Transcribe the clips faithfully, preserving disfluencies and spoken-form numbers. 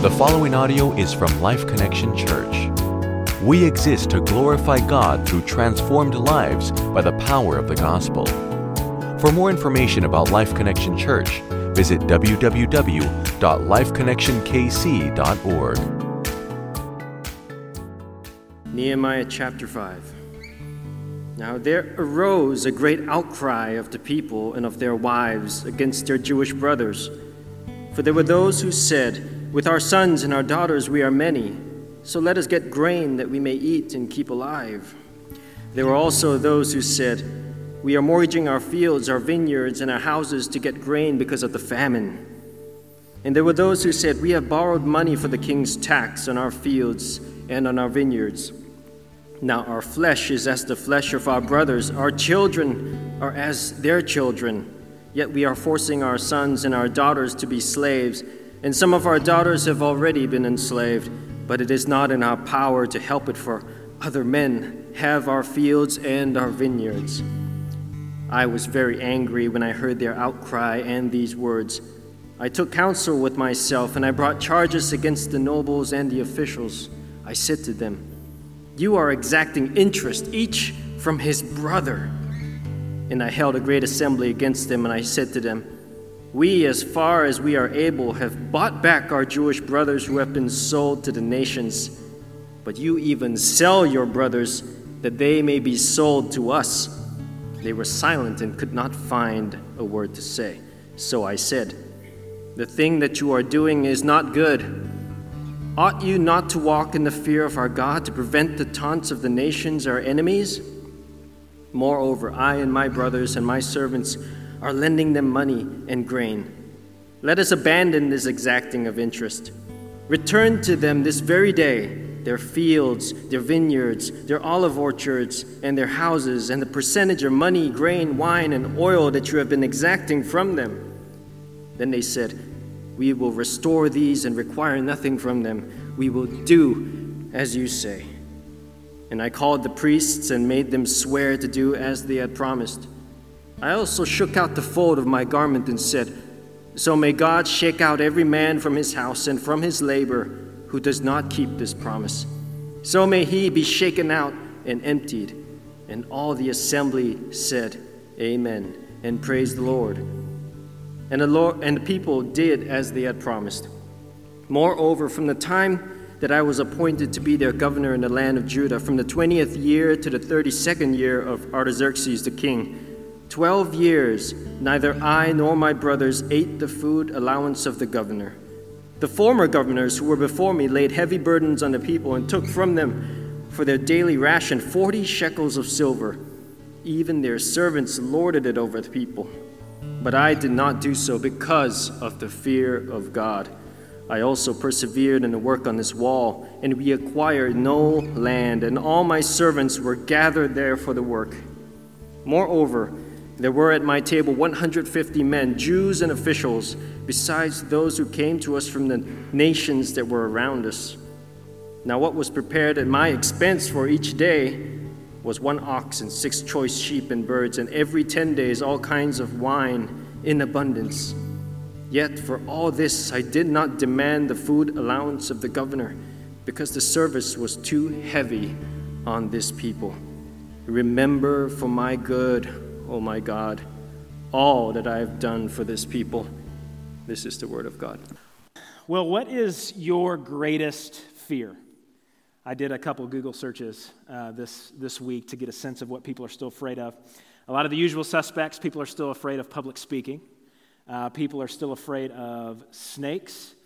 The following audio is from Life Connection Church. We exist to glorify God through transformed lives by the power of the gospel. For more information about Life Connection Church, visit w w w dot life connection k c dot org. Nehemiah chapter five. Now there arose a great outcry of the people and of their wives against their Jewish brothers. For there were those who said, "With our sons and our daughters we are many, so let us get grain that we may eat and keep alive." There were also those who said, "We are mortgaging our fields, our vineyards, and our houses to get grain because of the famine." And there were those who said, "We have borrowed money for the king's tax on our fields and on our vineyards. Now our flesh is as the flesh of our brothers, our children are as their children, yet we are forcing our sons and our daughters to be slaves, and some of our daughters have already been enslaved, but it is not in our power to help it, for other men have our fields and our vineyards." I was very angry when I heard their outcry and these words. I took counsel with myself, and I brought charges against the nobles and the officials. I said to them, "You are exacting interest, each from his brother." And I held a great assembly against them, and I said to them, "We, as far as we are able, have bought back our Jewish brothers who have been sold to the nations. But you even sell your brothers that they may be sold to us." They were silent and could not find a word to say. So I said, "The thing that you are doing is not good. Ought you not to walk in the fear of our God to prevent the taunts of the nations, our enemies? Moreover, I and my brothers and my servants are lending them money and grain. Let us abandon this exacting of interest. Return to them this very day their fields, their vineyards, their olive orchards, and their houses, and the percentage of money, grain, wine, and oil that you have been exacting from them." Then they said, "We will restore these and require nothing from them. We will do as you say." And I called the priests and made them swear to do as they had promised. I also shook out the fold of my garment and said, "So may God shake out every man from his house and from his labor who does not keep this promise. So may he be shaken out and emptied." And all the assembly said, "Amen," and praised the Lord. And the Lord and the people did as they had promised. Moreover, from the time that I was appointed to be their governor in the land of Judah, from the twentieth year to the thirty-second year of Artaxerxes the king, twelve years, neither I nor my brothers ate the food allowance of the governor. The former governors who were before me laid heavy burdens on the people and took from them for their daily ration forty shekels of silver. Even their servants lorded it over the people. But I did not do so because of the fear of God. I also persevered in the work on this wall, and we acquired no land, and all my servants were gathered there for the work. Moreover, there were at my table one hundred fifty men, Jews and officials, besides those who came to us from the nations that were around us. Now what was prepared at my expense for each day was one ox and six choice sheep and birds, and every ten days all kinds of wine in abundance. Yet for all this I did not demand the food allowance of the governor, because the service was too heavy on this people. Remember for my good, O my God, all that I have done for this people. This is the word of God. Well, what is your greatest fear? I did a couple Google searches uh, this, this week to get a sense of what people are still afraid of. A lot of the usual suspects, people are still afraid of public speaking. Uh, people are still afraid of snakes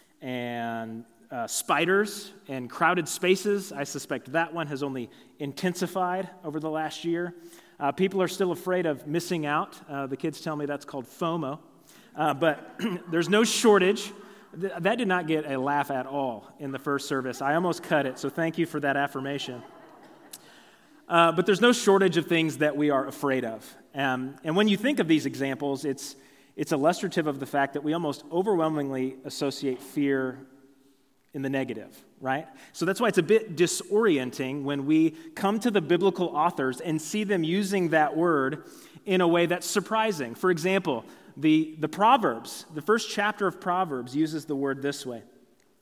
and uh, spiders and crowded spaces. I suspect that one has only intensified over the last year. Uh, people are still afraid of missing out. Uh, the kids tell me that's called FOMO. Uh, but there's no shortage. Th- that did not get a laugh at all in the first service. I almost cut it, so thank you for that affirmation. Uh, but there's no shortage of things that we are afraid of. Um, and when you think of these examples, it's it's illustrative of the fact that we almost overwhelmingly associate fear in the negative, right? So that's why it's a bit disorienting when we come to the biblical authors and see them using that word in a way that's surprising. For example, the, the Proverbs, the first chapter of Proverbs uses the word this way.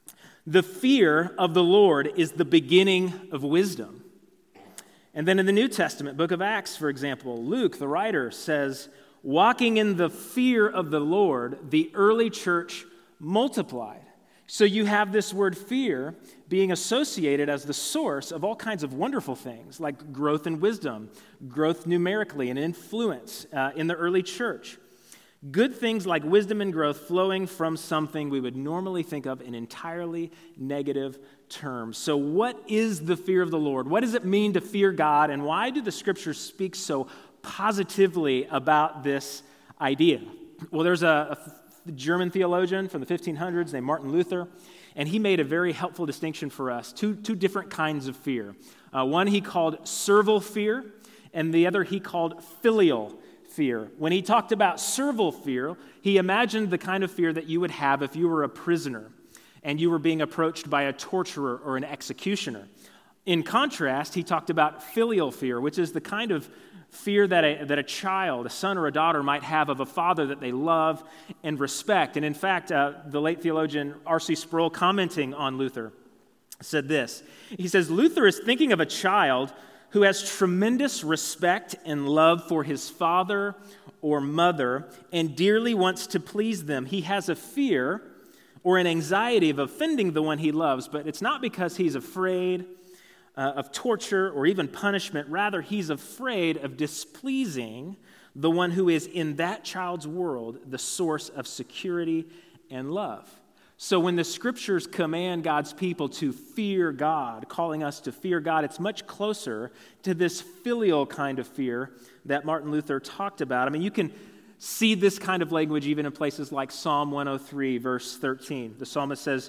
The fear of the Lord is the beginning of wisdom. And then in the New Testament, book of Acts, for example, Luke, the writer, says, walking in the fear of the Lord, the early church multiplied. So you have this word fear being associated as the source of all kinds of wonderful things, like growth in wisdom, growth numerically, and influence uh, in the early church. Good things like wisdom and growth flowing from something we would normally think of in entirely negative terms. So what is the fear of the Lord? What does it mean to fear God? And why do the scriptures speak so positively about this idea? Well, there's a, a German theologian from the fifteen hundreds named Martin Luther, and he made a very helpful distinction for us, two, two different kinds of fear. Uh, one he called servile fear, and the other he called filial fear. When he talked about servile fear, he imagined the kind of fear that you would have if you were a prisoner and you were being approached by a torturer or an executioner. In contrast, he talked about filial fear, which is the kind of fear that a, that a child, a son or a daughter, might have of a father that they love and respect. And in fact, uh, the late theologian R C Sproul, commenting on Luther, said this. He says, Luther is thinking of a child who has tremendous respect and love for his father or mother and dearly wants to please them. He has a fear or an anxiety of offending the one he loves, but it's not because he's afraid uh, of torture or even punishment. Rather, he's afraid of displeasing the one who is in that child's world the source of security and love. So when the scriptures command God's people to fear God, calling us to fear God, it's much closer to this filial kind of fear that Martin Luther talked about. I mean, you can see this kind of language even in places like Psalm one oh three, verse thirteen. The psalmist says,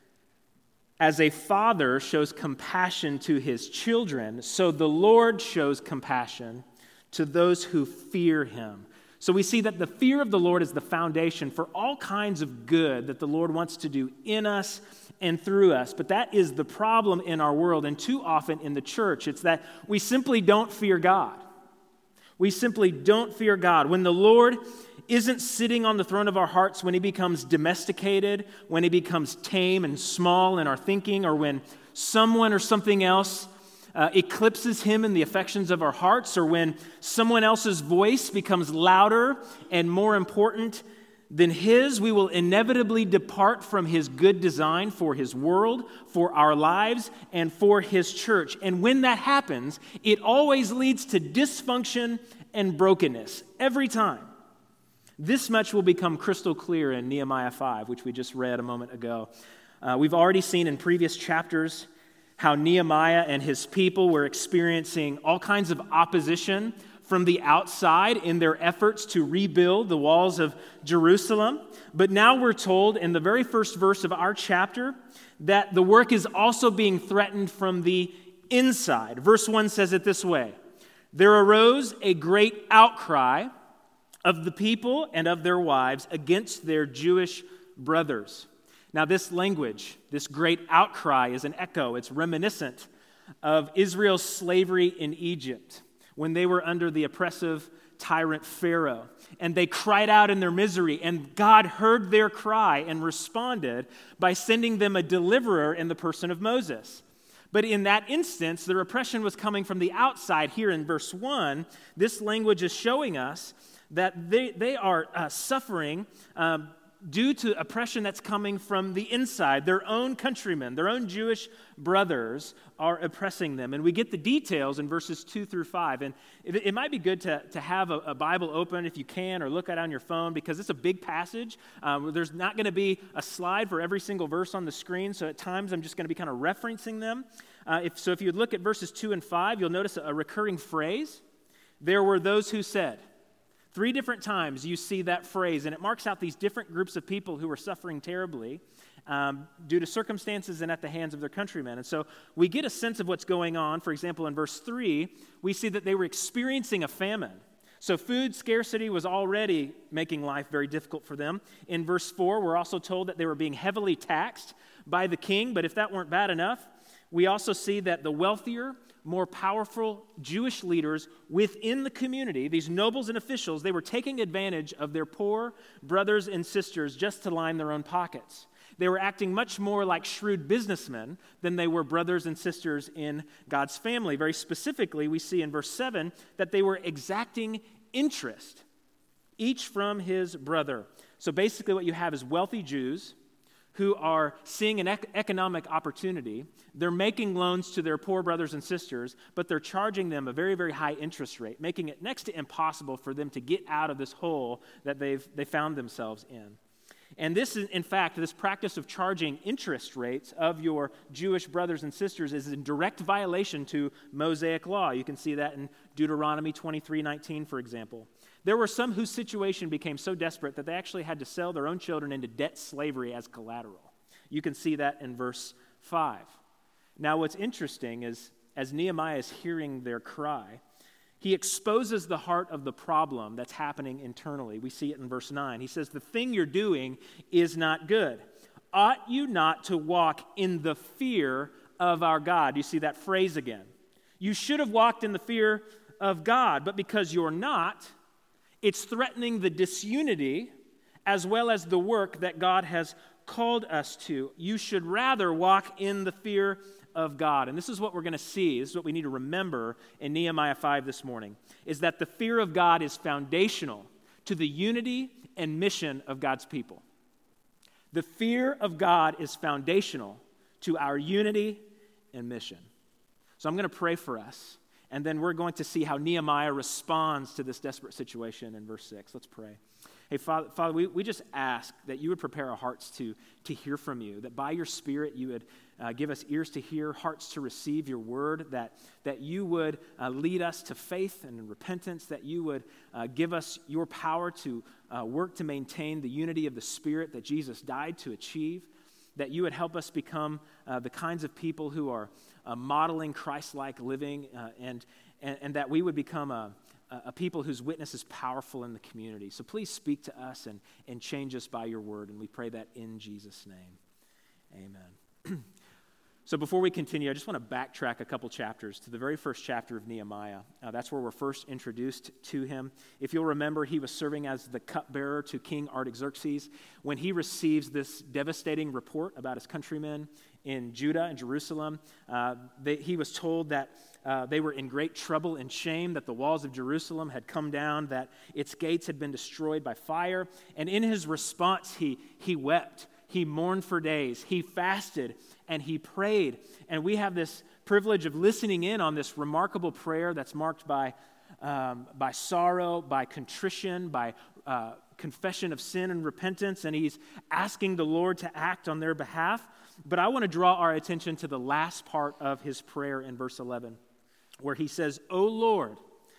as a father shows compassion to his children, so the Lord shows compassion to those who fear him. So we see that the fear of the Lord is the foundation for all kinds of good that the Lord wants to do in us and through us. But that is the problem in our world, and too often in the church. It's that we simply don't fear God. We simply don't fear God. When the Lord isn't sitting on the throne of our hearts, when he becomes domesticated, when he becomes tame and small in our thinking, or when someone or something else Uh, eclipses him in the affections of our hearts, or when someone else's voice becomes louder and more important than his, we will inevitably depart from his good design for his world, for our lives, and for his church. And when that happens, it always leads to dysfunction and brokenness, every time. This much will become crystal clear in Nehemiah five, which we just read a moment ago. Uh, we've already seen in previous chapters how Nehemiah and his people were experiencing all kinds of opposition from the outside in their efforts to rebuild the walls of Jerusalem. But now we're told in the very first verse of our chapter that the work is also being threatened from the inside. Verse one says it this way: there arose a great outcry of the people and of their wives against their Jewish brothers. Now, this language, this great outcry, is an echo. It's reminiscent of Israel's slavery in Egypt when they were under the oppressive tyrant Pharaoh. And they cried out in their misery, and God heard their cry and responded by sending them a deliverer in the person of Moses. But in that instance, the oppression was coming from the outside. Here in verse one, this language is showing us that they, they are uh, suffering um, due to oppression that's coming from the inside. Their own countrymen, their own Jewish brothers are oppressing them. And we get the details in verses two through five. And it, it might be good to, to have a, a Bible open if you can, or look at it on your phone, because it's a big passage. Um, there's not going to be a slide for every single verse on the screen, so at times I'm just going to be kind of referencing them. Uh, if, so if you look at verses two and five, you'll notice a, a recurring phrase. There were those who said. Three different times you see that phrase, and it marks out these different groups of people who are suffering terribly um, due to circumstances and at the hands of their countrymen. And so we get a sense of what's going on. For example, in verse three, we see that they were experiencing a famine. So food scarcity was already making life very difficult for them. In verse four, we're also told that they were being heavily taxed by the king. But if that weren't bad enough, we also see that the wealthier more powerful Jewish leaders within the community, these nobles and officials, they were taking advantage of their poor brothers and sisters just to line their own pockets. They were acting much more like shrewd businessmen than they were brothers and sisters in God's family. Very specifically, we see in verse seven that they were exacting interest, each from his brother. So basically what you have is wealthy Jews who are seeing an ec- economic opportunity. They're making loans to their poor brothers and sisters, but they're charging them a very, very high interest rate, making it next to impossible for them to get out of this hole that they've they found themselves in. And this is, in fact, this practice of charging interest rates of your Jewish brothers and sisters is in direct violation to Mosaic law. You can see that in Deuteronomy twenty-three nineteen, for example. There were some whose situation became so desperate that they actually had to sell their own children into debt slavery as collateral. You can see that in verse five. Now, what's interesting is, as Nehemiah is hearing their cry, he exposes the heart of the problem that's happening internally. We see it in verse nine. He says, the thing you're doing is not good. Ought you not to walk in the fear of our God? You see that phrase again. You should have walked in the fear of God, but because you're not, it's threatening the disunity as well as the work that God has called us to. You should rather walk in the fear of God. And this is what we're going to see. This is what we need to remember in Nehemiah five this morning, is that the fear of God is foundational to the unity and mission of God's people. The fear of God is foundational to our unity and mission. So I'm going to pray for us, and then we're going to see how Nehemiah responds to this desperate situation in verse six. Let's pray. Hey, Father, Father we, we just ask that you would prepare our hearts to, to hear from you, that by your Spirit you would uh, give us ears to hear, hearts to receive your word, that, that you would uh, lead us to faith and repentance, that you would uh, give us your power to uh, work to maintain the unity of the Spirit that Jesus died to achieve, that you would help us become uh, the kinds of people who are uh, modeling Christ-like living, uh, and, and, and that we would become a a people whose witness is powerful in the community. So please speak to us and, and change us by your word, and we pray that in Jesus' name. Amen. So before we continue, I just want to backtrack a couple chapters to the very first chapter of Nehemiah. Uh, that's where we're first introduced to him. If you'll remember, he was serving as the cupbearer to King Artaxerxes when he receives this devastating report about his countrymen in Judah and Jerusalem. Uh, they, he was told that Uh, they were in great trouble and shame, that the walls of Jerusalem had come down, that its gates had been destroyed by fire. And in his response, he, he wept. He mourned for days. He fasted and he prayed. And we have this privilege of listening in on this remarkable prayer that's marked by, um, by sorrow, by contrition, by uh, confession of sin and repentance. And he's asking the Lord to act on their behalf. But I want to draw our attention to the last part of his prayer in verse eleven, where he says, O Lord,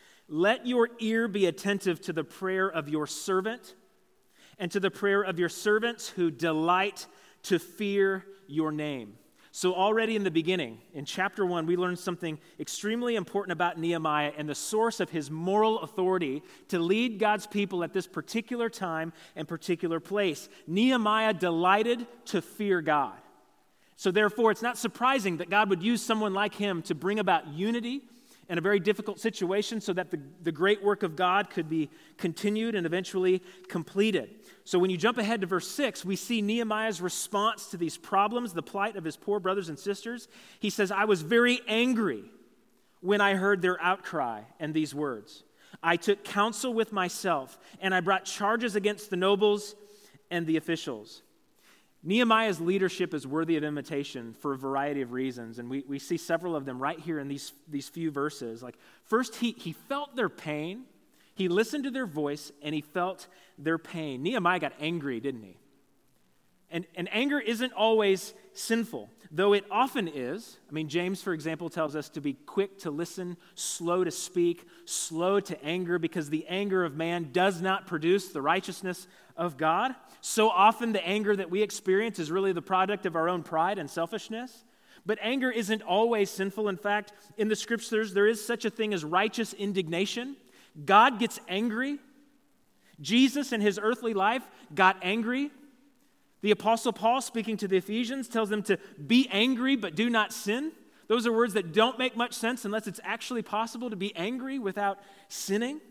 let your ear be attentive to the prayer of your servant and to the prayer of your servants who delight to fear your name. So already in the beginning, in chapter one, we learned something extremely important about Nehemiah and the source of his moral authority to lead God's people at this particular time and particular place. Nehemiah delighted to fear God. So therefore, it's not surprising that God would use someone like him to bring about unity in a very difficult situation so that the, the great work of God could be continued and eventually completed. So when you jump ahead to verse six, we see Nehemiah's response to these problems, the plight of his poor brothers and sisters. He says, I was very angry when I heard their outcry and these words. I took counsel with myself, and I brought charges against the nobles and the officials. Nehemiah's leadership is worthy of imitation for a variety of reasons, and we, we see several of them right here in these, these few verses. Like, first, he, he felt their pain, he listened to their voice, and he felt their pain. Nehemiah got angry, didn't he? And, and anger isn't always sinful, though it often is. I mean, James, for example, tells us to be quick to listen, slow to speak, slow to anger, because the anger of man does not produce the righteousness of God. So often the anger that we experience is really the product of our own pride and selfishness. But anger isn't always sinful. In fact, in the scriptures, there is such a thing as righteous indignation. God gets angry. Jesus in his earthly life got angry. The Apostle Paul, speaking to the Ephesians, tells them to be angry but do not sin. Those are words that don't make much sense unless it's actually possible to be angry without sinning.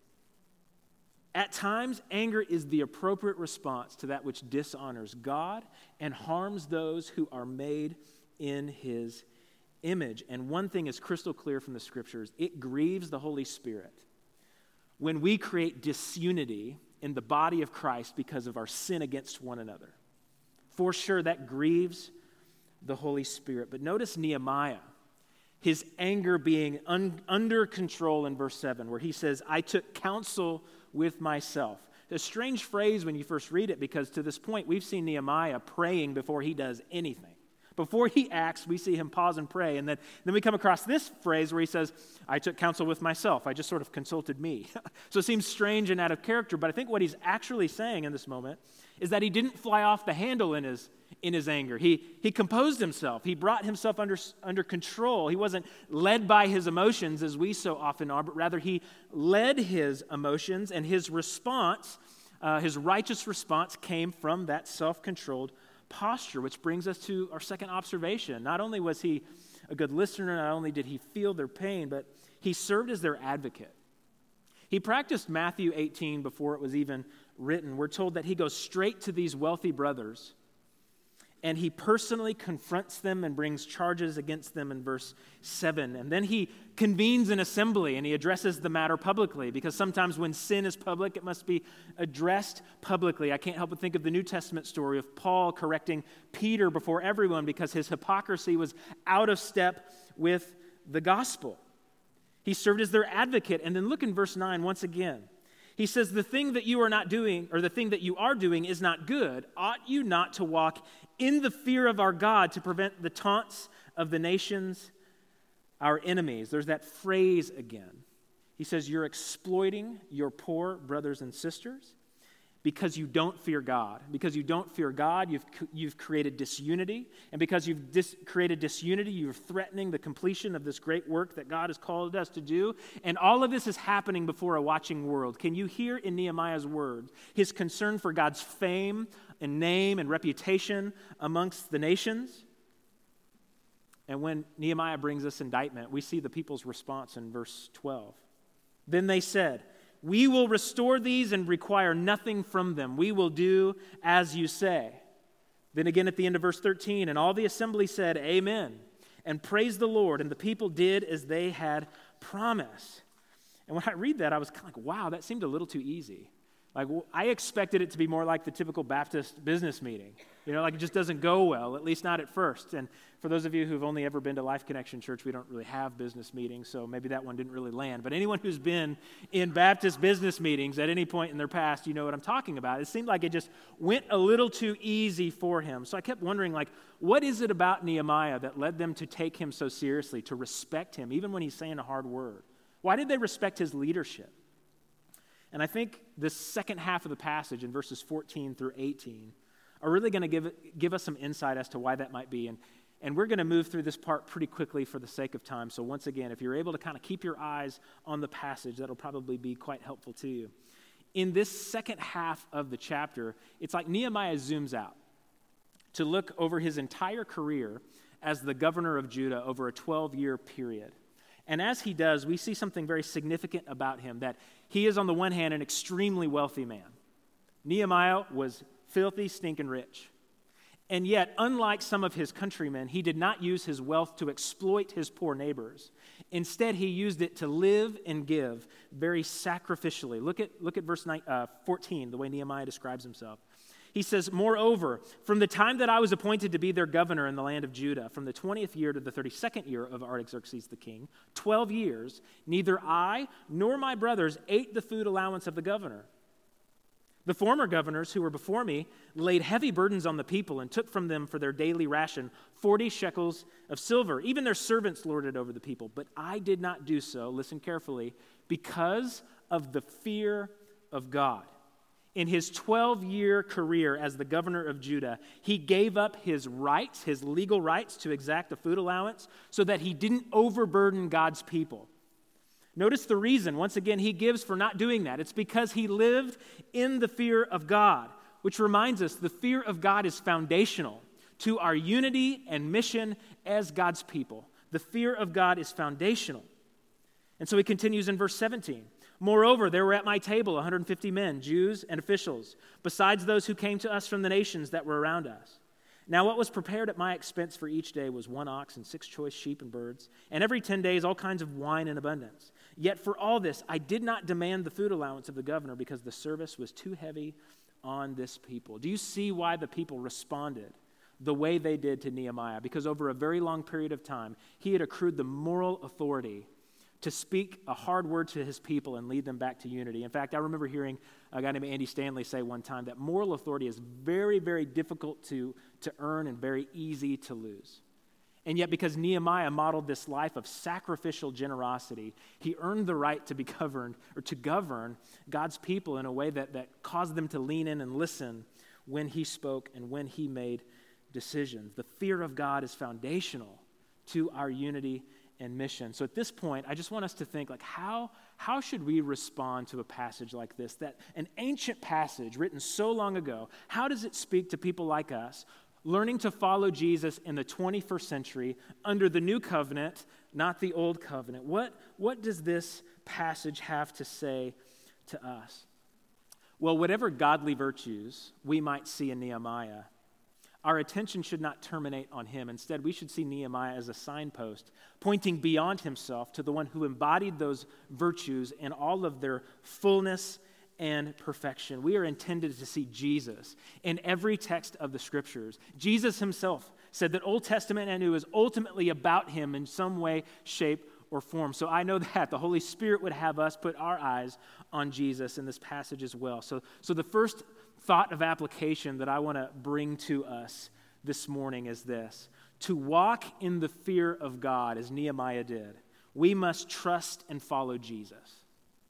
At times, anger is the appropriate response to that which dishonors God and harms those who are made in his image. And one thing is crystal clear from the scriptures: it grieves the Holy Spirit when we create disunity in the body of Christ because of our sin against one another. For sure, that grieves the Holy Spirit. But notice Nehemiah, his anger being un- under control in verse seven, where he says, I took counsel with myself. It's a strange phrase when you first read it, because to this point, we've seen Nehemiah praying before he does anything. Before he acts, we see him pause and pray. And then, then we come across this phrase where he says, I took counsel with myself. I just sort of consulted me. So it seems strange and out of character, but I think what he's actually saying in this moment is that he didn't fly off the handle in his, in his anger. He, he composed himself. He brought himself under, under control. He wasn't led by his emotions as we so often are, but rather he led his emotions, and his response, uh, his righteous response, came from that self-controlled posture, which brings us to our second observation. Not only was he a good listener, not only did he feel their pain, but he served as their advocate. He practiced Matthew eighteen before it was even written. We're told that he goes straight to these wealthy brothers, and he personally confronts them and brings charges against them in verse seven. And then he convenes an assembly and he addresses the matter publicly, because sometimes when sin is public, it must be addressed publicly. I can't help but think of the New Testament story of Paul correcting Peter before everyone because his hypocrisy was out of step with the gospel. He served as their advocate. And then look in verse nine once again. He says, the thing that you are not doing, or the thing that you are doing is not good. Ought you not to walk in the fear of our God to prevent the taunts of the nations, our enemies? There's that phrase again. He says, you're exploiting your poor brothers and sisters because you don't fear God. Because you don't fear God, you've, you've created disunity. And because you've dis- created disunity, you're threatening the completion of this great work that God has called us to do. And all of this is happening before a watching world. Can you hear in Nehemiah's words his concern for God's fame and name and reputation amongst the nations? And when Nehemiah brings this indictment, we see the people's response in verse twelve. Then they said, we will restore these and require nothing from them. We will do as you say. Then again at the end of verse thirteen, and all the assembly said, amen, and praised the Lord, and the people did as they had promised. And when I read that, I was kind of like, wow, that seemed a little too easy. Like, I expected it to be more like the typical Baptist business meeting. You know, like it just doesn't go well, at least not at first. And for those of you who've only ever been to Life Connection Church, we don't really have business meetings, so maybe that one didn't really land. But anyone who's been in Baptist business meetings at any point in their past, you know what I'm talking about. It seemed like it just went a little too easy for him. So I kept wondering, like, what is it about Nehemiah that led them to take him so seriously, to respect him, even when he's saying a hard word? Why did they respect his leadership? And I think this second half of the passage in verses fourteen through eighteen are really going to give give us some insight as to why that might be. And, and we're going to move through this part pretty quickly for the sake of time. So once again, if you're able to kind of keep your eyes on the passage, that'll probably be quite helpful to you. In this second half of the chapter, it's like Nehemiah zooms out to look over his entire career as the governor of Judah over a twelve-year period. And as he does, we see something very significant about him, that he is on the one hand an extremely wealthy man. Nehemiah was filthy, stinking rich. And yet, unlike some of his countrymen, he did not use his wealth to exploit his poor neighbors. Instead, he used it to live and give very sacrificially. Look at, look at verse nine, uh, fourteen, the way Nehemiah describes himself. He says, moreover, from the time that I was appointed to be their governor in the land of Judah, from the twentieth year to the thirty-second year of Artaxerxes the king, twelve years, neither I nor my brothers ate the food allowance of the governor. The former governors who were before me laid heavy burdens on the people and took from them for their daily ration forty shekels of silver. Even their servants lorded over the people. But I did not do so, listen carefully, because of the fear of God. In his twelve-year career as the governor of Judah, he gave up his rights, his legal rights to exact a food allowance so that he didn't overburden God's people. Notice the reason, once again, he gives for not doing that. It's because he lived in the fear of God, which reminds us the fear of God is foundational to our unity and mission as God's people. The fear of God is foundational. And so he continues in verse seventeen. Moreover, there were at my table one hundred fifty men, Jews and officials, besides those who came to us from the nations that were around us. Now what was prepared at my expense for each day was one ox and six choice sheep and birds, and every ten days all kinds of wine in abundance. Yet for all this I did not demand the food allowance of the governor, because the service was too heavy on this people. Do you see why the people responded the way they did to Nehemiah? Because over a very long period of time, he had accrued the moral authority to speak a hard word to his people and lead them back to unity. In fact, I remember hearing a guy named Andy Stanley say one time that moral authority is very, very difficult to, to earn and very easy to lose. And yet, because Nehemiah modeled this life of sacrificial generosity, he earned the right to be governed, or to govern God's people in a way that, that caused them to lean in and listen when he spoke and when he made decisions. The fear of God is foundational to our unity and mission. So at this point, I just want us to think, like, how, how should we respond to a passage like this? That an ancient passage written so long ago, how does it speak to people like us, learning to follow Jesus in the twenty-first century under the new covenant, not the old covenant? What, what does this passage have to say to us? Well, whatever godly virtues we might see in Nehemiah, our attention should not terminate on him. Instead, we should see Nehemiah as a signpost, pointing beyond himself to the one who embodied those virtues in all of their fullness and perfection. We are intended to see Jesus in every text of the Scriptures. Jesus himself said that Old Testament and New is ultimately about him in some way, shape, or form. So I know that the Holy Spirit would have us put our eyes on Jesus in this passage as well. So, so the first thought of application that I want to bring to us this morning is this: to walk in the fear of God as Nehemiah did, we must trust and follow Jesus.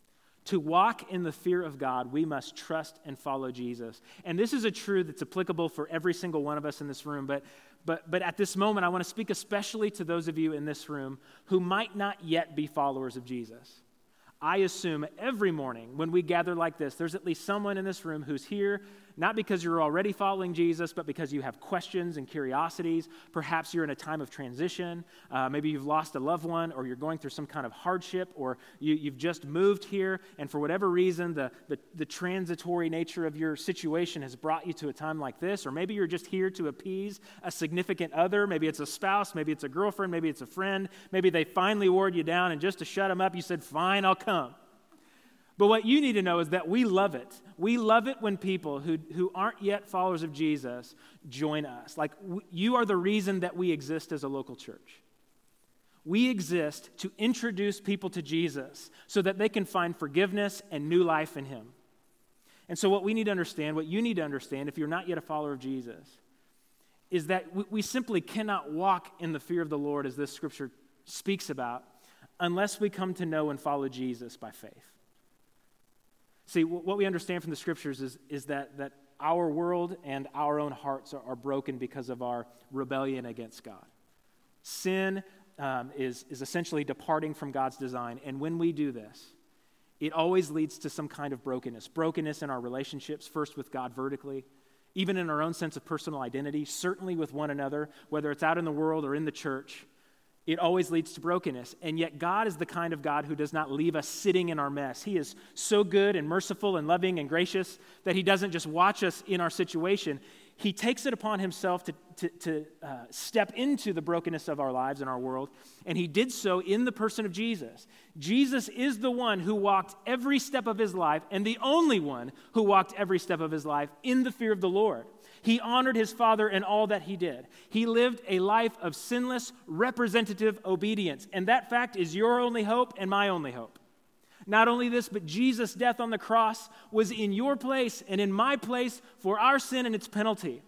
To walk in the fear of God, we must trust and follow Jesus. And this is a truth that's applicable for every single one of us in this room, but but but at this moment, I want to speak especially to those of you in this room who might not yet be followers of Jesus. I assume every morning when we gather like this, there's at least someone in this room who's here, not because you're already following Jesus, but because you have questions and curiosities. Perhaps you're in a time of transition. Uh, maybe you've lost a loved one, or you're going through some kind of hardship, or you, you've just moved here, and for whatever reason, the, the, the transitory nature of your situation has brought you to a time like this. Or maybe you're just here to appease a significant other. Maybe it's a spouse, maybe it's a girlfriend, maybe it's a friend. Maybe they finally wore you down, and just to shut them up, you said, fine, I'll come. But what you need to know is that we love it. We love it when people who, who aren't yet followers of Jesus join us. Like, w- you are the reason that we exist as a local church. We exist to introduce people to Jesus so that they can find forgiveness and new life in him. And so what we need to understand, what you need to understand if you're not yet a follower of Jesus, is that we, we simply cannot walk in the fear of the Lord as this scripture speaks about unless we come to know and follow Jesus by faith. See, what we understand from the scriptures is, is that, that our world and our own hearts are, are broken because of our rebellion against God. Sin um, is, is essentially departing from God's design, and when we do this, it always leads to some kind of brokenness. Brokenness in our relationships, first with God vertically, even in our own sense of personal identity, certainly with one another, whether it's out in the world or in the church. It always leads to brokenness. And yet God is the kind of God who does not leave us sitting in our mess. He is so good and merciful and loving and gracious that he doesn't just watch us in our situation. He takes it upon himself to, to, to uh, step into the brokenness of our lives and our world. And he did so in the person of Jesus. Jesus is the one who walked every step of his life, and the only one who walked every step of his life in the fear of the Lord. He honored his Father in all that he did. He lived a life of sinless, representative obedience. And that fact is your only hope and my only hope. Not only this, but Jesus' death on the cross was in your place and in my place for our sin and its penalty.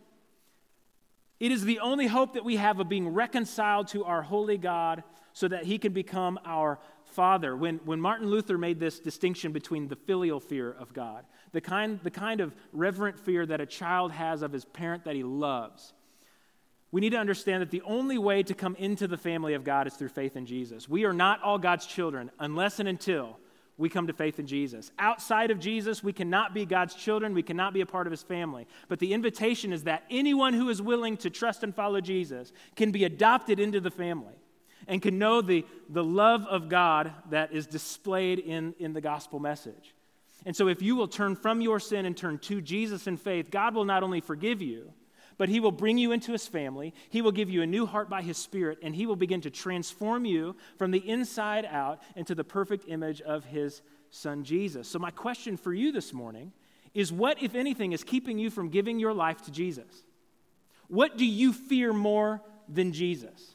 It is the only hope that we have of being reconciled to our holy God so that he can become our Father. When, when Martin Luther made this distinction between the filial fear of God, the kind, the kind of reverent fear that a child has of his parent that he loves, we need to understand that the only way to come into the family of God is through faith in Jesus. We are not all God's children unless and until we come to faith in Jesus. Outside of Jesus, we cannot be God's children. We cannot be a part of his family. But the invitation is that anyone who is willing to trust and follow Jesus can be adopted into the family. and can know the, the love of God that is displayed in, in the gospel message. And so if you will turn from your sin and turn to Jesus in faith, God will not only forgive you, but he will bring you into his family. He will give you a new heart by his Spirit, and he will begin to transform you from the inside out into the perfect image of his Son, Jesus. So my question for you this morning is, what, if anything, is keeping you from giving your life to Jesus? What do you fear more than Jesus?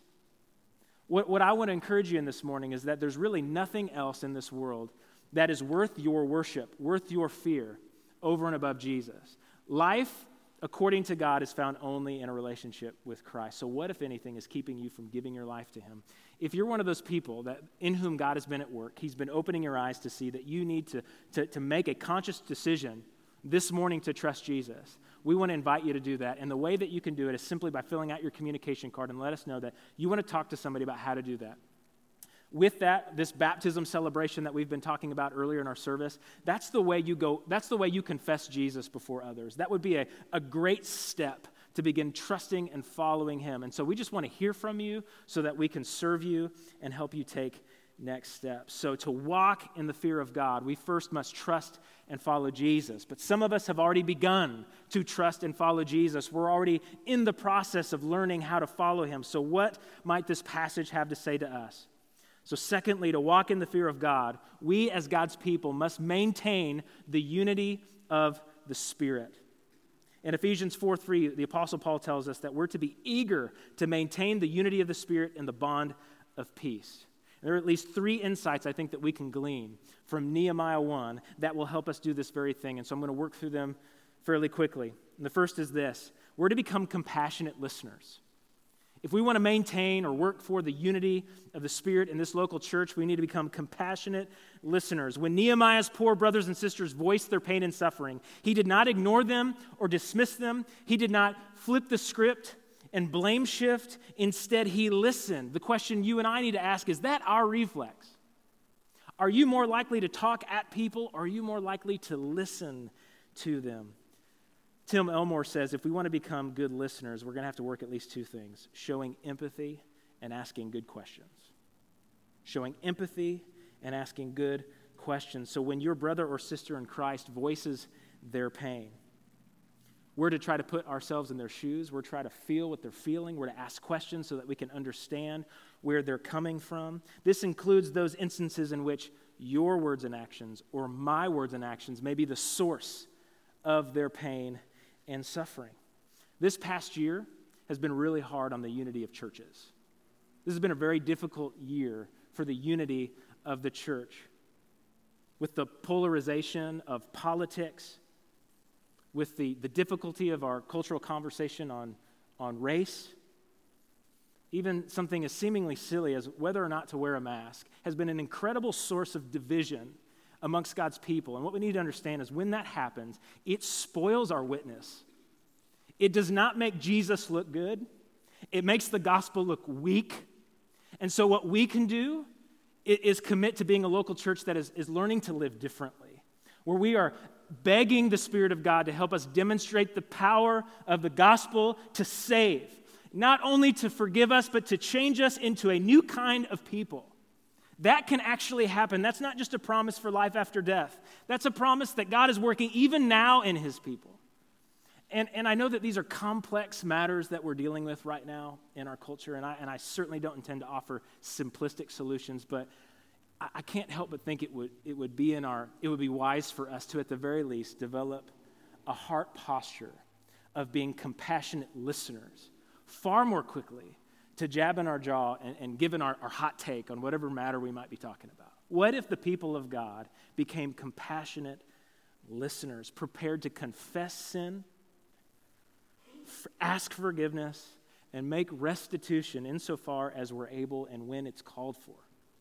What, what I want to encourage you in this morning is that there's really nothing else in this world that is worth your worship, worth your fear, over and above Jesus. Life, according to God, is found only in a relationship with Christ. So what, if anything, is keeping you from giving your life to him? If you're one of those people that in whom God has been at work, he's been opening your eyes to see that you need to, to, to make a conscious decision this morning to trust Jesus, we want to invite you to do that. And the way that you can do it is simply by filling out your communication card and let us know that you want to talk to somebody about how to do that. With that, this baptism celebration that we've been talking about earlier in our service, that's the way you go, that's the way you confess Jesus before others. That would be a, a great step to begin trusting and following him. And so we just want to hear from you so that we can serve you and help you take next steps. So to walk in the fear of God, we first must trust and follow Jesus. But some of us have already begun to trust and follow Jesus. We're already in the process of learning how to follow him. So what might this passage have to say to us? So secondly, to walk in the fear of God, we as God's people must maintain the unity of the Spirit. In Ephesians four three, the Apostle Paul tells us that we're to be eager to maintain the unity of the Spirit in the bond of peace. And there are at least three insights I think that we can glean from Nehemiah one that will help us do this very thing. And so I'm going to work through them fairly quickly. And the first is this: we're to become compassionate listeners. If we want to maintain or work for the unity of the Spirit in this local church, we need to become compassionate listeners. When Nehemiah's poor brothers and sisters voiced their pain and suffering, he did not ignore them or dismiss them. He did not flip the script and blame shift. Instead, he listened. The question you and I need to ask, is that our reflex? Are you more likely to talk at people, or are you more likely to listen to them? Tim Elmore says if we want to become good listeners, we're going to have to work at least two things: showing empathy and asking good questions. Showing empathy and asking good questions. So when your brother or sister in Christ voices their pain, we're to try to put ourselves in their shoes. We're to try to feel what they're feeling. We're to ask questions so that we can understand where they're coming from. This includes those instances in which your words and actions or my words and actions may be the source of their pain and suffering. This past year has been really hard on the unity of churches. This has been a very difficult year for the unity of the church. With the polarization of politics, with the, the difficulty of our cultural conversation on, on race, even something as seemingly silly as whether or not to wear a mask has been an incredible source of division amongst God's people. And what we need to understand is when that happens, it spoils our witness. It does not make Jesus look good. It makes the gospel look weak. And so what we can do is commit to being a local church that is, is learning to live differently, where we are begging the Spirit of God to help us demonstrate the power of the gospel to save, not only to forgive us, but to change us into a new kind of people. That can actually happen. That's not just a promise for life after death. That's a promise that God is working even now in his people. And, and I know that these are complex matters that we're dealing with right now in our culture, and I, and I certainly don't intend to offer simplistic solutions, but I, I can't help but think it would, it would be in our, it would be wise for us to, at the very least, develop a heart posture of being compassionate listeners far more quickly to jabbing our jaw and, and giving our, our hot take on whatever matter we might be talking about. What if the people of God became compassionate listeners, prepared to confess sin, f- ask forgiveness, and make restitution insofar as we're able and when it's called for?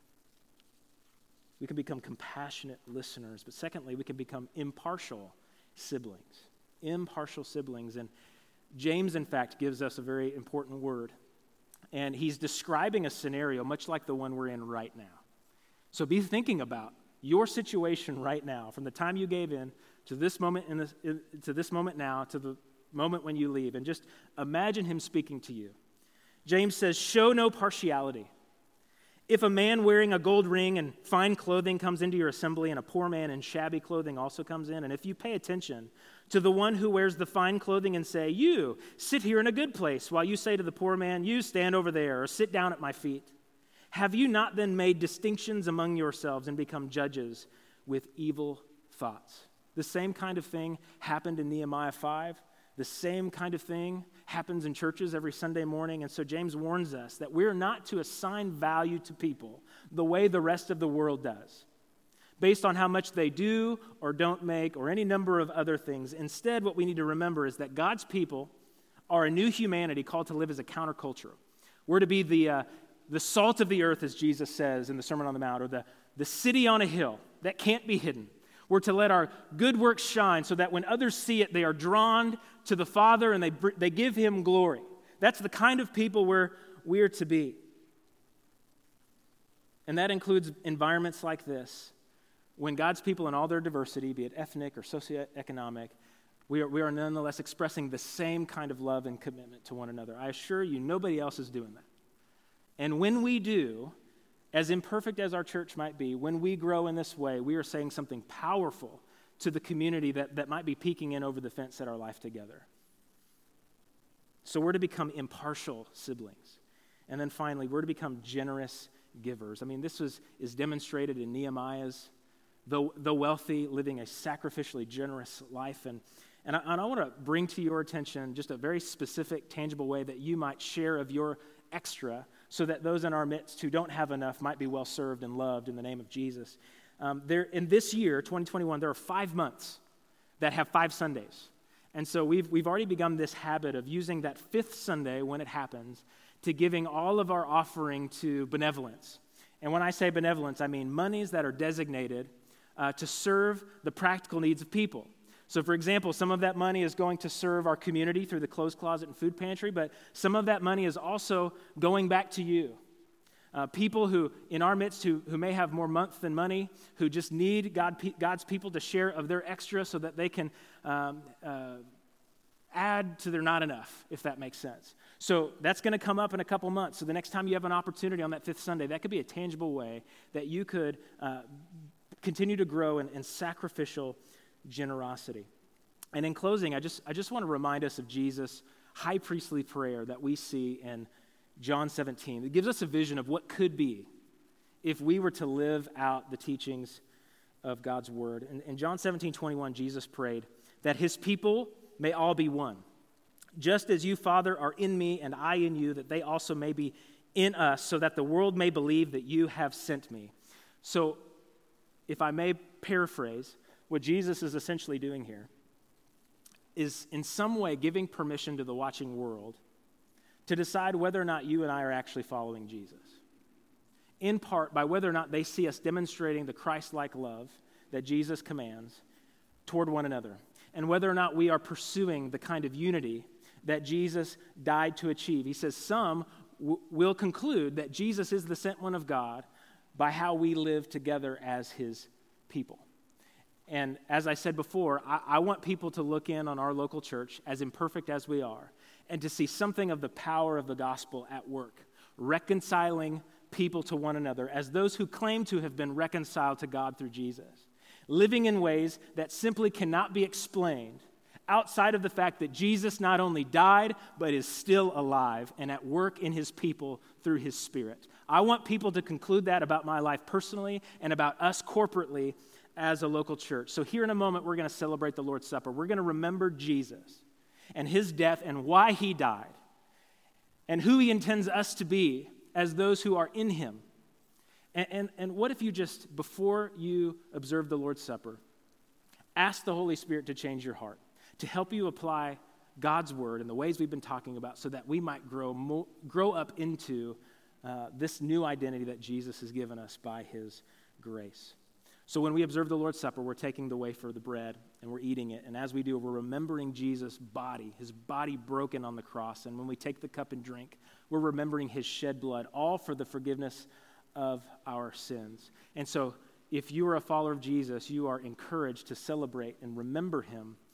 We can become compassionate listeners. But secondly, we can become impartial siblings. Impartial siblings. And James, in fact, gives us a very important word. And he's describing a scenario much like the one we're in right now. So be thinking about your situation right now, from the time you gave in to this moment in this, to this moment now, to the moment when you leave. And just imagine him speaking to you. James says, show no partiality. If a man wearing a gold ring and fine clothing comes into your assembly, and a poor man in shabby clothing also comes in, and if you pay attention to the one who wears the fine clothing and say, you, sit here in a good place, while you say to the poor man, you stand over there, or sit down at my feet, have you not then made distinctions among yourselves and become judges with evil thoughts? The same kind of thing happened in Nehemiah five. The same kind of thing happens in churches every Sunday morning. And so James warns us that we're not to assign value to people the way the rest of the world does, based on how much they do or don't make or any number of other things. Instead, what we need to remember is that God's people are a new humanity called to live as a counterculture. We're to be the, uh, the salt of the earth, as Jesus says in the Sermon on the Mount, or the, the city on a hill that can't be hidden. We're to let our good works shine so that when others see it, they are drawn to the Father and they, they give him glory. That's the kind of people we're, we're to be. And that includes environments like this, when God's people in all their diversity, be it ethnic or socioeconomic, we are, we are nonetheless expressing the same kind of love and commitment to one another. I assure you, nobody else is doing that. And when we do, as imperfect as our church might be, when we grow in this way, we are saying something powerful to the community that, that might be peeking in over the fence at our life together. So we're to become impartial siblings. And then finally, we're to become generous givers. I mean, this was, is demonstrated in Nehemiah's, the, the wealthy living a sacrificially generous life. And, and I, and I want to bring to your attention just a very specific, tangible way that you might share of your extra so that those in our midst who don't have enough might be well served and loved in the name of Jesus. Um, there, in this year, twenty twenty-one, there are five months that have five Sundays. And so we've, we've already begun this habit of using that fifth Sunday when it happens to giving all of our offering to benevolence. And when I say benevolence, I mean monies that are designated uh, to serve the practical needs of people. So, for example, some of that money is going to serve our community through the clothes closet and food pantry, but some of that money is also going back to you. Uh, people who, in our midst, who, who may have more month than money, who just need God, God's people to share of their extra so that they can um, uh, add to their not enough, if that makes sense. So that's going to come up in a couple months. So the next time you have an opportunity on that fifth Sunday, that could be a tangible way that you could uh, continue to grow in, in sacrificial generosity. And in closing, I just I just want to remind us of Jesus' high priestly prayer that we see in John seventeen. It gives us a vision of what could be if we were to live out the teachings of God's word. And in John seventeen twenty-one, Jesus prayed that his people may all be one. Just as you, Father, are in me and I in you, that they also may be in us, so that the world may believe that you have sent me. So, if I may paraphrase, what Jesus is essentially doing here is in some way giving permission to the watching world to decide whether or not you and I are actually following Jesus. In part by whether or not they see us demonstrating the Christ-like love that Jesus commands toward one another, and whether or not we are pursuing the kind of unity that Jesus died to achieve. He says some w- will conclude that Jesus is the sent one of God by how we live together as his people. And as I said before, I, I want people to look in on our local church, as imperfect as we are, and to see something of the power of the gospel at work, reconciling people to one another as those who claim to have been reconciled to God through Jesus, living in ways that simply cannot be explained outside of the fact that Jesus not only died, but is still alive and at work in his people through his Spirit. I want people to conclude that about my life personally and about us corporately as a local church. So here in a moment, we're going to celebrate the Lord's Supper. We're going to remember Jesus and his death and why he died and who he intends us to be as those who are in him. And, and, and what if you just, before you observe the Lord's Supper, ask the Holy Spirit to change your heart, to help you apply God's word in the ways we've been talking about so that we might grow, mo- grow up into uh, this new identity that Jesus has given us by his grace. So when we observe the Lord's Supper, we're taking the wafer, the bread, and we're eating it. And as we do, we're remembering Jesus' body, his body broken on the cross. And when we take the cup and drink, we're remembering his shed blood, all for the forgiveness of our sins. And so if you are a follower of Jesus, you are encouraged to celebrate and remember him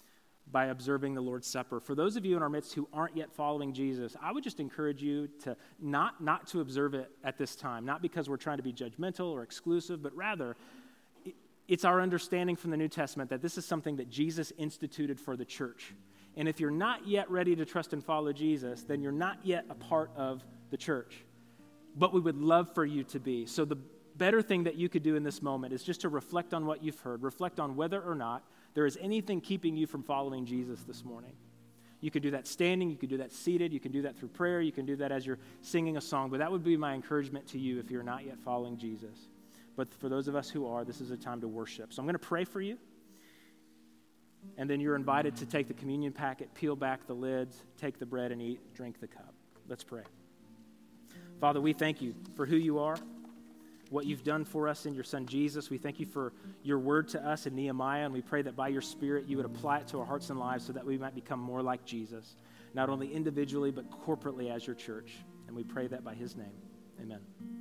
by observing the Lord's Supper. For those of you in our midst who aren't yet following Jesus, I would just encourage you to not, not to observe it at this time, not because we're trying to be judgmental or exclusive, but rather it's our understanding from the New Testament that this is something that Jesus instituted for the church. And if you're not yet ready to trust and follow Jesus, then you're not yet a part of the church. But we would love for you to be. So the better thing that you could do in this moment is just to reflect on what you've heard, reflect on whether or not there is anything keeping you from following Jesus this morning. You could do that standing, you could do that seated, you can do that through prayer, you can do that as you're singing a song, but that would be my encouragement to you if you're not yet following Jesus. But for those of us who are, this is a time to worship. So I'm going to pray for you, and then you're invited to take the communion packet, peel back the lids, take the bread and eat, drink the cup. Let's pray. Father, we thank you for who you are, what you've done for us in your Son Jesus. We thank you for your word to us in Nehemiah, and we pray that by your Spirit you would apply it to our hearts and lives so that we might become more like Jesus, not only individually but corporately as your church. And we pray that by his name. Amen.